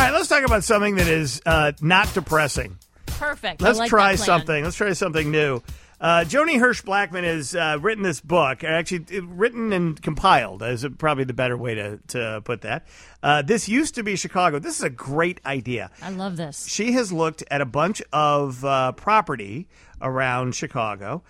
right, let's talk about something that is not depressing. Perfect. Let's I like try that plan. something. Let's try something new. Joni Hirsch Blackman has written this book, actually written and compiled, is probably the better way to put that. This used to be Chicago. This is a great idea. I love this. She has looked at a bunch of property around Chicago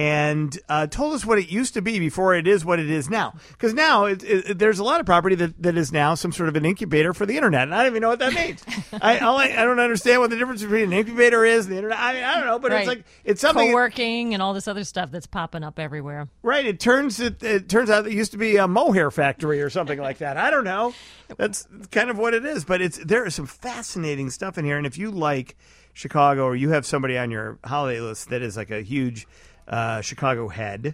and told us what it used to be before it is what it is now. Because now there's a lot of property that is now some sort of an incubator for the internet, and I don't even know what that means. I don't understand what the difference between an incubator is and the internet. I don't know, but Right. it's something. Co-working and all this other stuff that's popping up everywhere. Right. It turns out it used to be a mohair factory or something like that. I don't know. That's kind of what it is. But there is some fascinating stuff in here, and if you like Chicago or you have somebody on your holiday list that is like a huge Chicago head,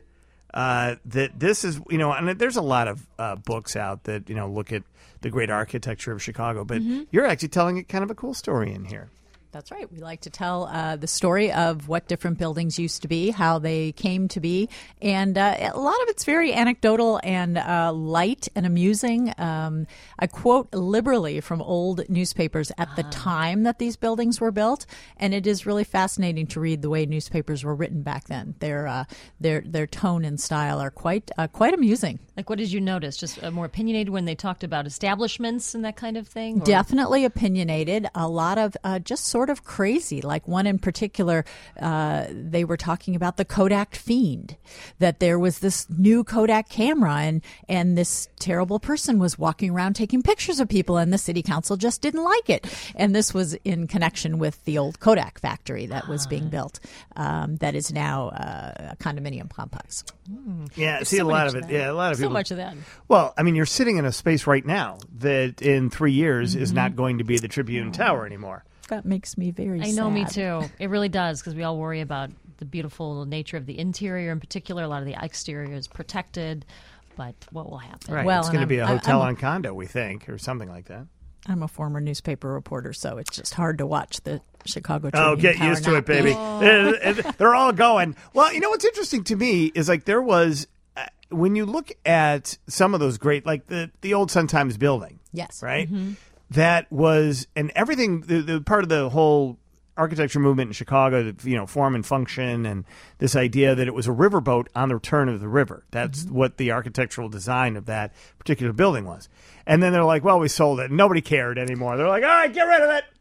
that this is, and there's a lot of books out that, look at the great architecture of Chicago, but you're actually telling it kind of a cool story in here. That's right. We like to tell the story of what different buildings used to be, how they came to be, and a lot of it's very anecdotal and light and amusing. I quote liberally from old newspapers at the time that these buildings were built, and it is really fascinating to read the way newspapers were written back then. Their tone and style are quite amusing. Like, what did you notice? Just more opinionated when they talked about establishments and that kind of thing? Or? Definitely opinionated. A lot of just sort of crazy. Like one in particular, they were talking about the Kodak fiend, that there was this new Kodak camera and this terrible person was walking around taking pictures of people and the city council just didn't like it. And this was in connection with the old Kodak factory that was being built that is now a condominium complex. Yeah, There's see so a lot much of it. that. Yeah, a lot of So people. much of that. Well, I mean, you're sitting in a space right now that in 3 years is not going to be the Tribune Tower anymore. That makes me very sad. I know, me too. It really does, because we all worry about the beautiful nature of the interior in particular. A lot of the exterior is protected, but what will happen? Right. Well, It's and going to be a hotel I'm on condo, we think, or something like that. I'm a former newspaper reporter, so it's just hard to watch the Chicago Tribune Oh, get Tower used to not it, baby. They're all going. Well, what's interesting to me is like there was, when you look at some of those great, like the old Sun-Times building. Yes. Right? That was, and everything, the part of the whole architecture movement in Chicago, form and function, and this idea that it was a riverboat on the return of the river. That's what the architectural design of that particular building was. And then they're like, well, we sold it. Nobody cared anymore. They're like, all right, get rid of it.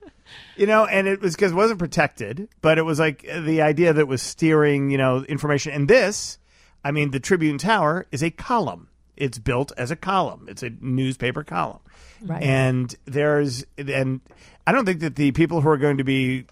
And it was because it wasn't protected, but it was like the idea that it was steering, information. And this, the Tribune Tower is a column. It's built as a column. It's a newspaper column. Right. And I don't think that the people who are going to be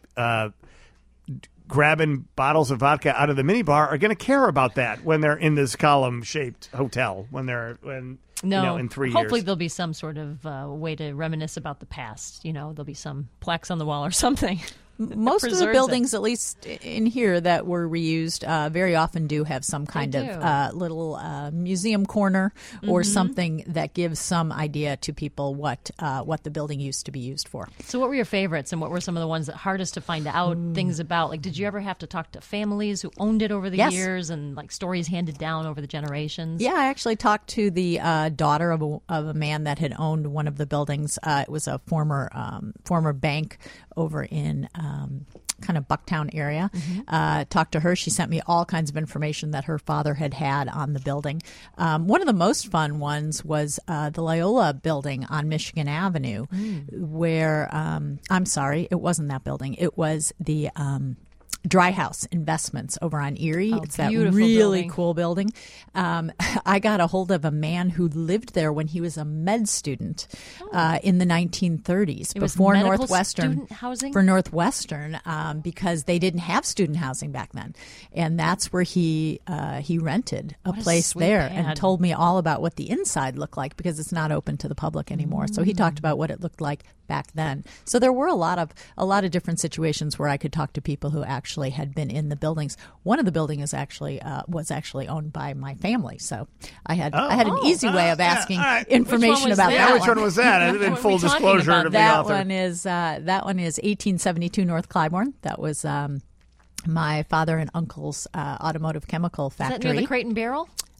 grabbing bottles of vodka out of the minibar are going to care about that when they're in this column-shaped hotel in 3 years. Hopefully there'll be some sort of way to reminisce about the past. There'll be some plaques on the wall or something. Most of the buildings, at least in here, that were reused very often do have some kind of little museum corner or something that gives some idea to people what the building used to be used for. So what were your favorites, and what were some of the ones that hardest to find out things about? Like, did you ever have to talk to families who owned it over the Yes. years and like stories handed down over the generations? Yeah, I actually talked to the daughter of a man that had owned one of the buildings. It was a former bank over in kind of Bucktown area. Talked to her. She sent me all kinds of information that her father had on the building. One of the most fun ones was the Loyola building on Michigan Avenue, where I'm sorry, it wasn't that building. It was the Dry House Investments over on Erie. It's that really cool building. I got a hold of a man who lived there when he was a med student in the 1930s before Northwestern. Student housing? For Northwestern, because they didn't have student housing back then, and that's where he rented a place there and told me all about what the inside looked like because it's not open to the public anymore. So he talked about what it looked like back then. So there were a lot of different situations where I could talk to people who actually had been in the buildings. One of the buildings was actually owned by my family, so I had an easy way of asking information about that. Which one was that? In full disclosure to the author. That one is 1872 North Clybourne. That was my father and uncle's automotive chemical factory. Is that near the Crate and Barrel?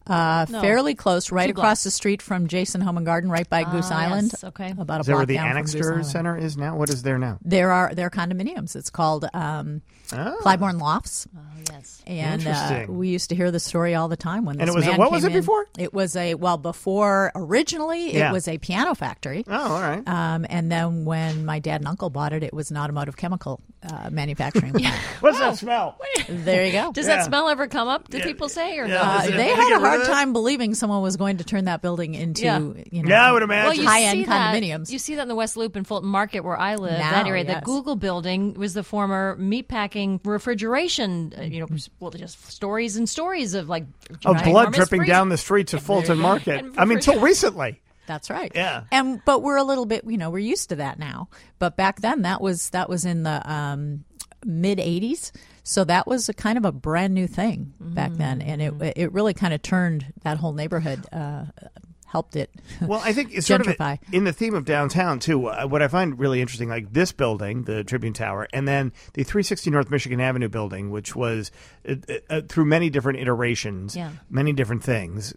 Fairly close, right Two across blocks. the street from Jason Home and Garden, right by Goose Island. Yes, okay. About a Is that block where the down from Goose Annexter Island. Center is now? What is there now? There are condominiums. It's called Clybourne Lofts. Oh, yes. And Interesting. we used to hear the story all the time when this And it was man what was came it in. before? It was before originally Yeah. it was a piano factory. Oh, all right. And then when my dad and uncle bought it, it was an automotive chemical manufacturing plant. What's that smell? There you go. Does Yeah. that smell ever come up? Did people say or Yeah. no? Is it- They Did had get a rid hard of it? time believing someone was going to turn that building into, Yeah. Yeah, I would imagine. you high-end see that- condominiums. You see that in the West Loop in Fulton Market where I live, Now, that area. The yes. Google building was the former meatpacking refrigeration, just stories and stories of like Of blood enormous dripping freezer- down the streets of Fulton Market. And I mean, until recently. That's right. Yeah. But we're a little bit, we're used to that now. But back then, that was in the mid '80s, so that was a kind of a brand new thing back then, and it really kind of turned that whole neighborhood, helped it. Well, I think it's sort of Gentrify. in the theme of downtown too. What I find really interesting, like this building, the Tribune Tower, and then the 360 North Michigan Avenue building, which was through many different iterations, Yeah. many different things.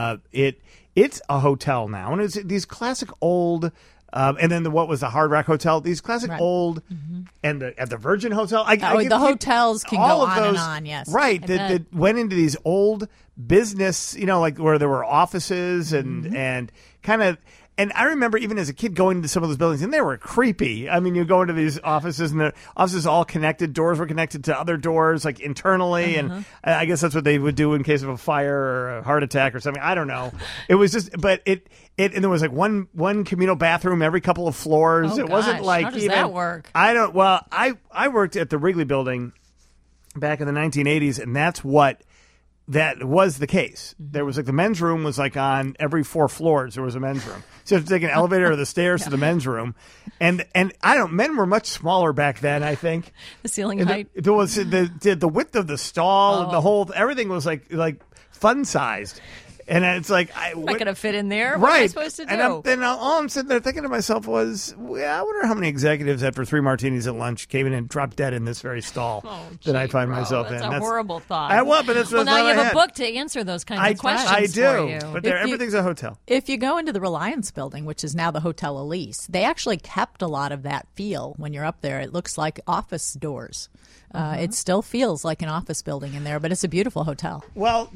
It's a hotel now, and it's these classic old. And then what was the Hard Rock Hotel? These classic Right. old, and the Virgin Hotel. I the keep- hotels can all go of on and those- on, yes. right. bet. That went into these old business, like where there were offices and kind of. And I remember even as a kid going to some of those buildings, and they were creepy. I mean, you go into these offices, and the offices all connected. Doors were connected to other doors, like internally. And I guess that's what they would do in case of a fire or a heart attack or something. I don't know. It was just, but and there was like one communal bathroom every couple of floors. Oh, it wasn't gosh. like How does even, that work? I don't. Well, I worked at the Wrigley Building back in the 1980s, and that's what. That was the case. There was like the men's room was like on every 4 floors. There was a men's room, so you have to take an elevator or the stairs to the men's room, and men were much smaller back then. I think The ceiling And height. there was the width of the stall, and the whole everything was like fun sized, and it's like Not going to fit in there. What right. am I supposed to do? And all I'm sitting there thinking to myself was, I wonder how many executives after 3 martinis at lunch came in and dropped dead in this very stall that I find myself that's in. A horrible thought. But that's well, what now you I have had. a book to answer those kinds of questions I do, for you. but If you- everything's a hotel. If you go into the Reliance building, which is now the Hotel Elise, they actually kept a lot of that feel when you're up there. It looks like office doors. It still feels like an office building in there, but it's a beautiful hotel. Well,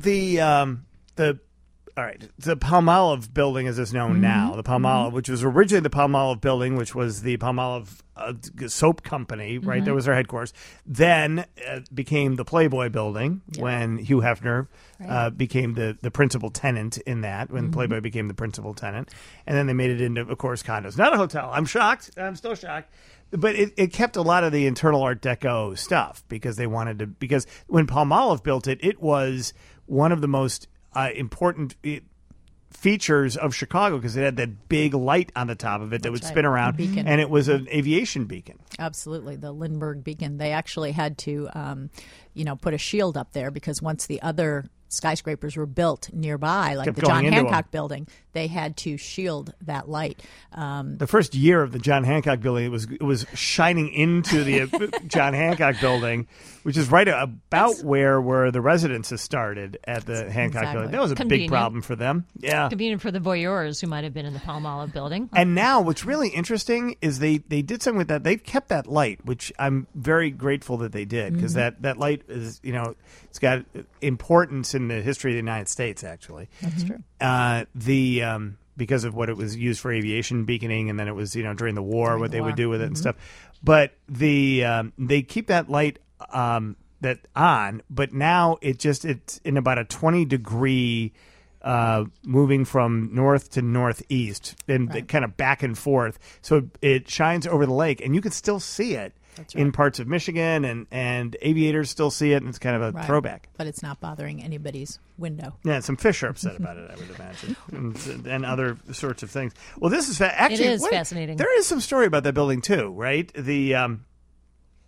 all right, the Palmolive building as it's known now, the Palmolive, which was originally the Palmolive building, which was the Palmolive soap company, right? That was their headquarters. Then became the Playboy building when Hugh Hefner became the principal tenant in that, when Playboy became the principal tenant. And then they made it into, of course, condos. Not a hotel. I'm shocked. I'm still shocked. But it kept a lot of the internal Art Deco stuff because they wanted to, because when Palmolive built it, it was one of the most important features of Chicago because it had that big light on the top of it that would right. spin around, Beacon. and it was an aviation beacon. Absolutely, the Lindbergh Beacon. They actually had to, put a shield up there because once the other skyscrapers were built nearby, like Kept the going John into Hancock them. building, they had to shield that light. The first year of the John Hancock building, it was shining into the John Hancock building, which is right about where the residences started at the Hancock Exactly. building. That was a big Convenient. problem for them. Yeah. Convenient for the voyeurs who might have been in the Palmolive building. And now what's really interesting is they did something with that. They've kept that light, which I'm very grateful that they did, because that light is, it's got importance in the history of the United States, actually. That's true. Because of what it was used for aviation beaconing, and then it was, during the war, what they would do with it and stuff. But they keep that light that on, but now it's in about a 20-degree moving from north to northeast and kind of back and forth. So it shines over the lake, and you can still see it in parts of Michigan, and aviators still see it, and it's kind of a Right. throwback. But it's not bothering anybody's window. Yeah, some fish are upset about it, I would imagine, and other sorts of things. Well, this is actually It is fascinating. There is some story about that building too, right?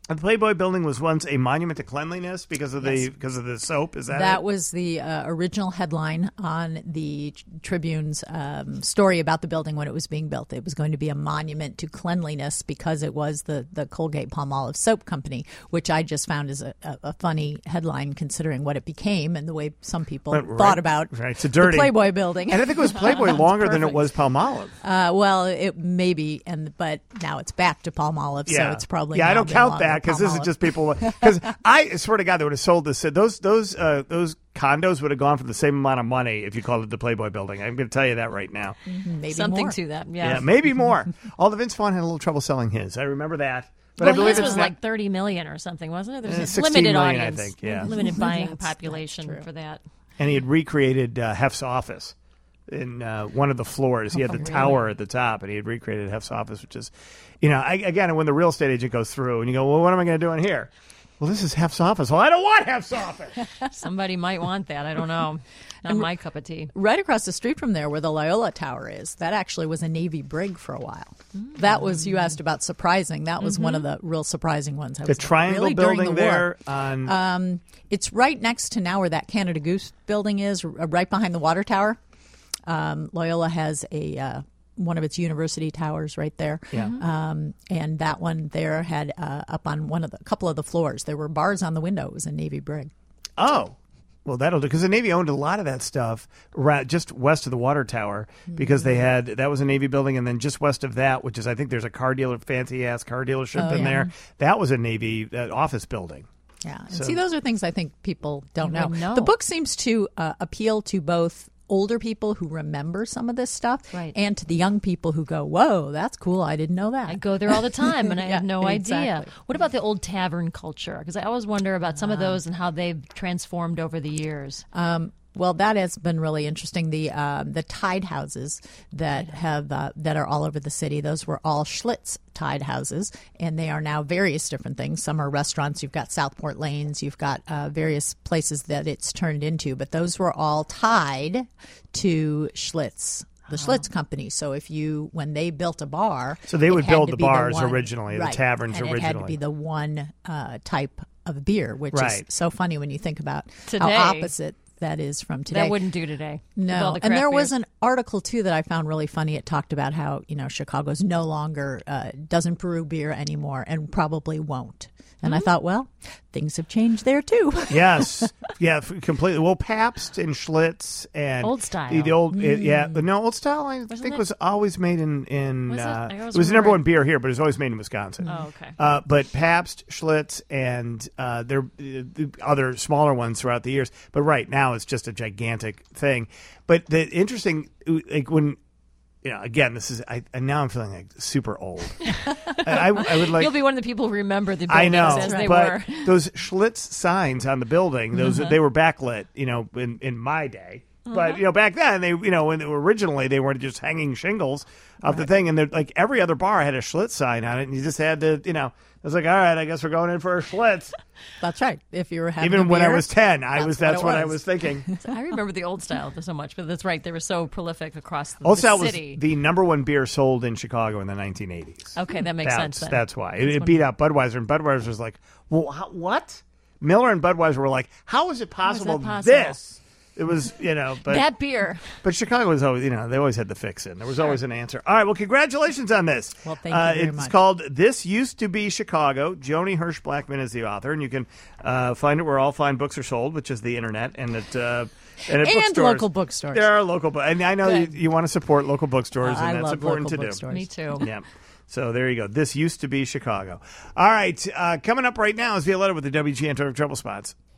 The Playboy Building was once a monument to cleanliness because of the soap. Is that That it? was the original headline on the Tribune's story about the building when it was being built. It was going to be a monument to cleanliness because it was the Colgate-Palmolive soap company, which I just found is a funny headline considering what it became and the way some people thought about It's dirty. the Playboy Building. And I think it was Playboy longer than it perfect. was Palmolive. Well, it maybe, but now it's back to Palmolive, so it's probably I now don't been count longer that because this is Palmolive. just people. Because I swear to God, they would have sold this. Those condos would have gone for the same amount of money if you called it the Playboy Building. I'm going to tell you that right now. Maybe Something more. to that. Yeah, Yeah. maybe more. Although Vince Vaughn had a little trouble selling his. I remember that. But I Well, believe his it's was not- like 30 million or something, wasn't it? There's a 16 limited million, I audience, think, yeah. limited buying That's population true. for that. and he had recreated Hef's office in one of the floors. He had the tower at the top, and he had recreated Hef's office, which is, again, when the real estate agent goes through and you go, well, what am I going to do in here? Well, this is Hef's office. Well, I don't want Hef's office. Somebody might want that. I don't know. Not my cup of tea. Right across the street from there where the Loyola Tower is, that actually was a Navy brig for a while. That was, you asked about surprising. That was one of the real surprising ones. I The was like, Triangle really? During Building the war? there on It's right next to now where that Canada Goose building is, right behind the water tower. Loyola has one of its university towers right there. Yeah. And that one there had up on a couple of the floors, there were bars on the window. It was a Navy brig. Oh, well, that'll do. Because the Navy owned a lot of that stuff just west of the water tower because that was a Navy building. And then just west of that, which is, I think there's a fancy-ass car dealership in there. That was a Navy office building. Yeah. And see, those are things I think people don't know. wouldn't know. The book seems to appeal to both older people who remember some of this stuff Right. and to the young people who go, whoa, that's cool. I didn't know that. I go there all the time, and I had no idea. exactly. What about the old tavern culture? Because I always wonder about some of those and how they've transformed over the years. Well, that has been really interesting. The tide houses that that are all over the city, those were all Schlitz tide houses, and they are now various different things. Some are restaurants. You've got Southport Lanes. You've got various places that it's turned into, but those were all tied to Schlitz. The Schlitz company. So when they built a bar, So they would it had build to the be bars one- originally, the right, taverns and originally. It had to be the one type of beer, which Right. is so funny when you think about Today. how opposite that is from today. That wouldn't do today. with all No, the and there craft was beers. an article too that I found really funny. It talked about how Chicago's no longer doesn't brew beer anymore and probably won't. And I thought, well, things have changed there too. Yes, completely. Well, Pabst and Schlitz and Old Style. the old, but no, Old Style. I think it? was always made in. Was it? I It always was the number remember one beer here, but it was always made in Wisconsin. Oh, okay. But Pabst, Schlitz, and there the other smaller ones throughout the years. But right now, it's just a gigantic thing. But the interesting, like when. Again, this is. Now I'm feeling like super old. I would like. You'll be one of the people who remember the I buildings know, as they but were. those Schlitz signs on the building, they were backlit, in my day. But back then when they were originally they weren't just hanging shingles off the thing, and they're like every other bar had a Schlitz sign on it, and you just had to I was like, all right, I guess we're going in for a Schlitz. That's right. If you were having Even a when I beer, was 10, that's it what I was. was thinking. I remember the Old Style so much, but that's right. They were so prolific across the Old Style was city. the number one beer sold in Chicago in the 1980s. Okay, that makes sense then. That's why. It beat out Budweiser, and Budweiser was like, well, what? Miller and Budweiser were like, how is it possible, possible? this? It was, but That beer. But Chicago was always, they always had the fix in. There was always an answer. All right, well, congratulations on this. Well, thank you very it's much. called This Used to Be Chicago. Joni Hirsch Blackman is the author, and you can find it where all fine books are sold, which is the internet, and at bookstores. local bookstores. There are local books. And I know you want to support local bookstores, and I that's love important local to do. bookstores. Me too. Yeah. So there you go. This used to be Chicago. All right. Coming up right now is Violetta with the WGN Trouble Spots.